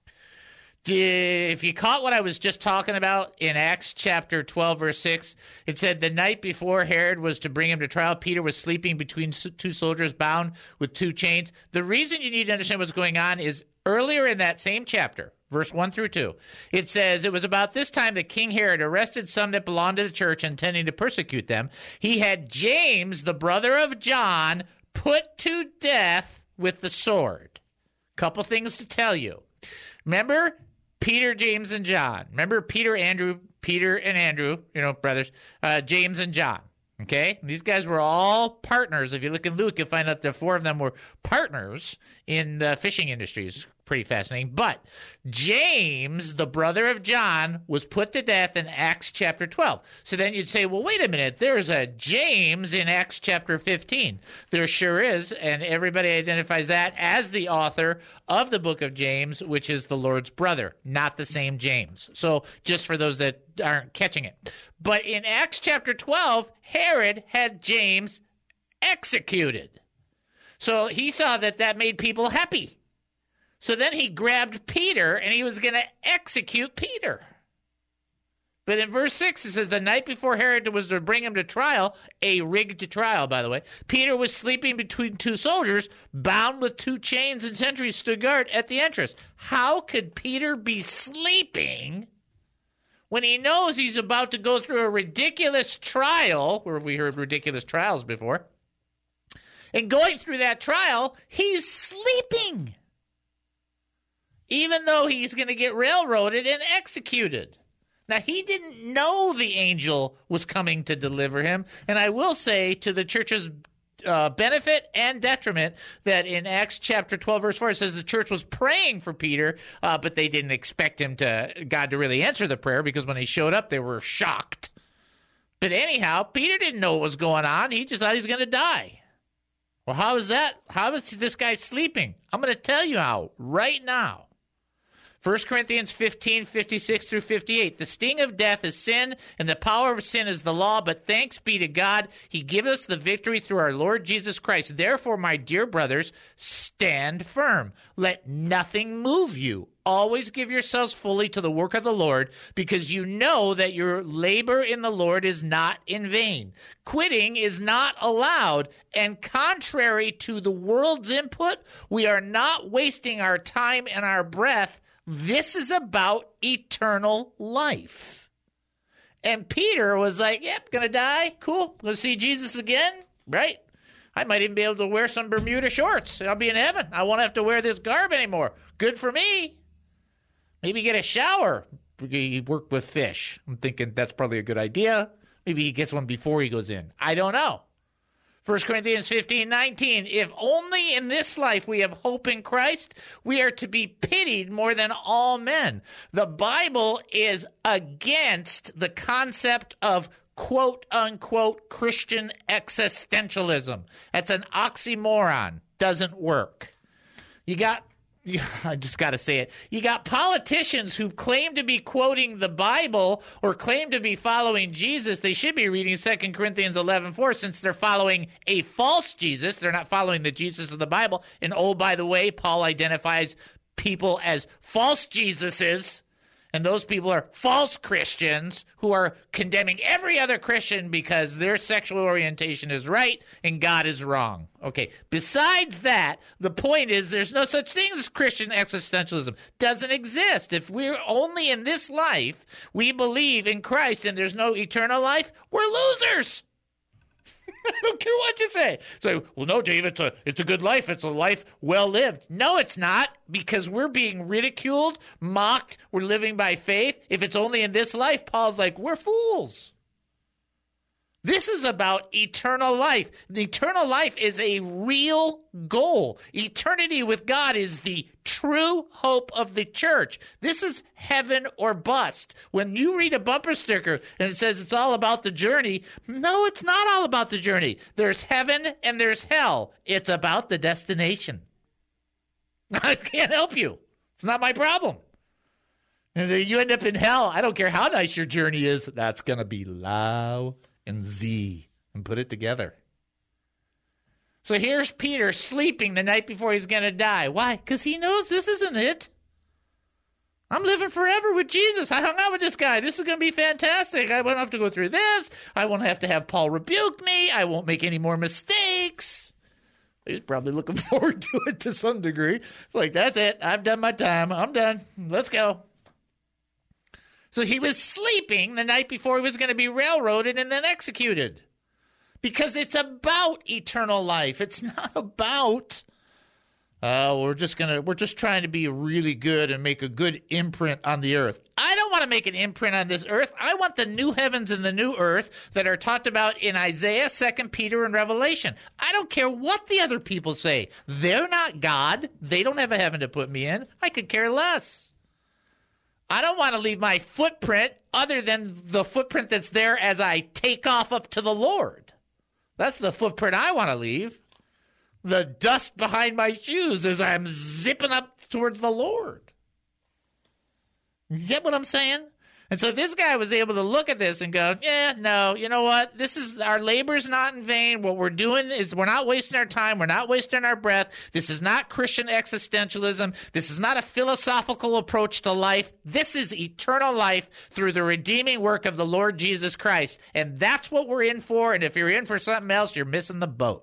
If you caught what I was just talking about in Acts chapter twelve, verse six, it said the night before Herod was to bring him to trial, Peter was sleeping between two soldiers bound with two chains. The reason you need to understand what's going on is earlier in that same chapter, verse one through two, it says, it was about this time that King Herod arrested some that belonged to the church, intending to persecute them. He had James, the brother of John, put to death with the sword. Couple things to tell you. Remember Peter, James, and John. Remember Peter, Andrew, Peter and Andrew, you know, brothers, uh, James and John. Okay? These guys were all partners. If you look in Luke, you'll find out that four of them were partners in the fishing industries. Pretty fascinating. But James, the brother of John, was put to death in Acts chapter twelve. So then you'd say, well, wait a minute. There's a James in Acts chapter fifteen. There sure is, and everybody identifies that as the author of the book of James, which is the Lord's brother, not the same James. So just for those that aren't catching it. But in Acts chapter twelve, Herod had James executed. So he saw that that made people happy. So then he grabbed Peter, and he was going to execute Peter. But in verse six, it says, the night before Herod was to bring him to trial, a rigged trial, by the way, Peter was sleeping between two soldiers, bound with two chains, and sentries stood guard at the entrance. How could Peter be sleeping when he knows he's about to go through a ridiculous trial, where we heard ridiculous trials before? And going through that trial, he's sleeping, even though he's going to get railroaded and executed. Now, he didn't know the angel was coming to deliver him. And I will say, to the church's uh, benefit and detriment, that in Acts chapter twelve, verse four, it says the church was praying for Peter, uh, but they didn't expect him to God to really answer the prayer, because when he showed up, they were shocked. But anyhow, Peter didn't know what was going on. He just thought he was going to die. Well, how is that? How is this guy sleeping? I'm going to tell you how right now. First Corinthians fifteen, fifty-six through fifty-eight. The sting of death is sin, and the power of sin is the law, but thanks be to God, he giveth us the victory through our Lord Jesus Christ. Therefore, my dear brothers, stand firm. Let nothing move you. Always give yourselves fully to the work of the Lord, because you know that your labor in the Lord is not in vain. Quitting is not allowed, and contrary to the world's input, we are not wasting our time and our breath. This is about eternal life. And Peter was like, yep, gonna die. Cool. Gonna see Jesus again. Right? I might even be able to wear some Bermuda shorts. I'll be in heaven. I won't have to wear this garb anymore. Good for me. Maybe get a shower. He worked with fish. I'm thinking that's probably a good idea. Maybe he gets one before he goes in. I don't know. First Corinthians fifteen, nineteen, if only in this life we have hope in Christ, we are to be pitied more than all men. The Bible is against the concept of quote-unquote Christian existentialism. That's an oxymoron. Doesn't work. You got... I just got to say it. You got politicians who claim to be quoting the Bible or claim to be following Jesus. They should be reading Second Corinthians eleven four, since they're following a false Jesus. They're not following the Jesus of the Bible. And oh, by the way, Paul identifies people as false Jesuses. And those people are false Christians who are condemning every other Christian because their sexual orientation is right and God is wrong. Okay, besides that, the point is there's no such thing as Christian existentialism. Doesn't exist. If we're only in this life, we believe in Christ and there's no eternal life, we're losers. I don't care what you say. So, well, no, Dave, it's a, it's a good life. It's a life well lived. No, it's not, because we're being ridiculed, mocked. We're living by faith. If it's only in this life, Paul's like, we're fools. This is about eternal life. The eternal life is a real goal. Eternity with God is the true hope of the church. This is heaven or bust. When you read a bumper sticker and it says it's all about the journey, no, it's not all about the journey. There's heaven and there's hell. It's about the destination. I can't help you. It's not my problem. And then you end up in hell. I don't care how nice your journey is. That's going to be loud. And Z, and put it together. So here's Peter sleeping the night before he's going to die. Why? Because he knows this isn't it. I'm living forever with Jesus. I hung out with this guy. This is going to be fantastic. I won't have to go through this. I won't have to have Paul rebuke me. I won't make any more mistakes. He's probably looking forward to it to some degree. It's like, that's it. I've done my time. I'm done. Let's go. So he was sleeping the night before he was going to be railroaded and then executed. Because it's about eternal life. It's not about Uh, we're just gonna we're just trying to be really good and make a good imprint on the earth. I don't want to make an imprint on this earth. I want the new heavens and the new earth that are talked about in Isaiah, Second Peter, and Revelation. I don't care what the other people say. They're not God. They don't have a heaven to put me in. I could care less. I don't want to leave my footprint other than the footprint that's there as I take off up to the Lord. That's the footprint I want to leave. The dust behind my shoes as I'm zipping up towards the Lord. You get what I'm saying? And so this guy was able to look at this and go, yeah, no, you know what? This is, our labor's not in vain. What we're doing is we're not wasting our time. We're not wasting our breath. This is not Christian existentialism. This is not a philosophical approach to life. This is eternal life through the redeeming work of the Lord Jesus Christ. And that's what we're in for. And if you're in for something else, you're missing the boat.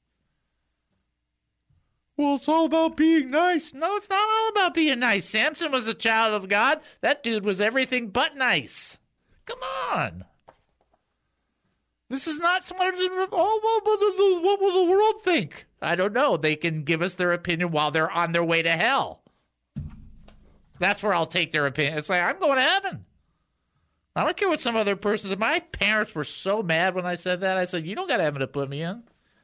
Well, it's all about being nice. No, it's not all about being nice. Samson was a child of God. That dude was everything but nice. Come on. This is not someone who's, oh, what will the world think? I don't know. They can give us their opinion while they're on their way to hell. That's where I'll take their opinion. It's like, I'm going to heaven. I don't care what some other person said. My parents were so mad when I said that. I said, you don't got heaven to put me in.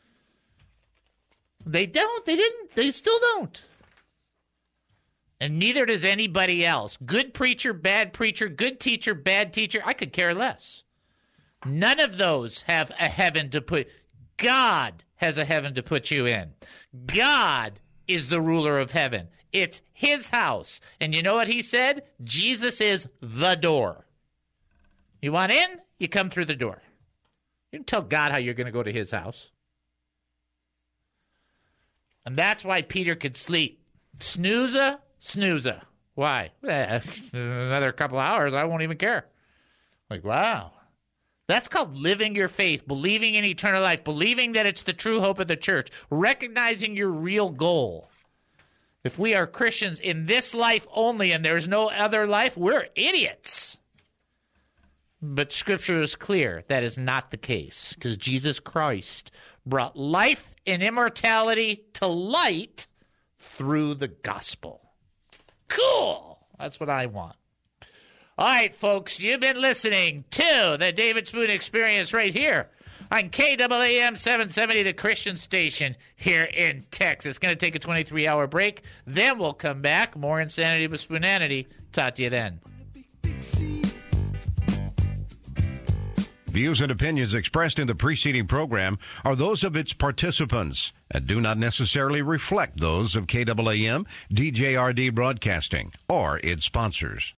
They don't. They didn't. They still don't. And neither does anybody else. Good preacher, bad preacher, good teacher, bad teacher. I could care less. None of those have a heaven to put. God has a heaven to put you in. God is the ruler of heaven. It's his house. And you know what he said? Jesus is the door. You want in? You come through the door. You can tell God how you're going to go to his house. And that's why Peter could sleep. Snooze-a, snooze-a. Why? Eh, another couple hours, I won't even care. Like, wow. That's called living your faith, believing in eternal life, believing that it's the true hope of the church, recognizing your real goal. If we are Christians in this life only and there's no other life, we're idiots. But Scripture is clear that is not the case, because Jesus Christ brought life and immortality to light through the gospel. Cool. That's what I want. All right, folks, you've been listening to the David Spoon Experience right here on K A A M seven seventy, the Christian station here in Texas. It's going to take a twenty-three hour break. Then we'll come back. More insanity with Spoonanity. Talk to you then. Views and opinions expressed in the preceding program are those of its participants and do not necessarily reflect those of K A A M, D J R D Broadcasting, or its sponsors.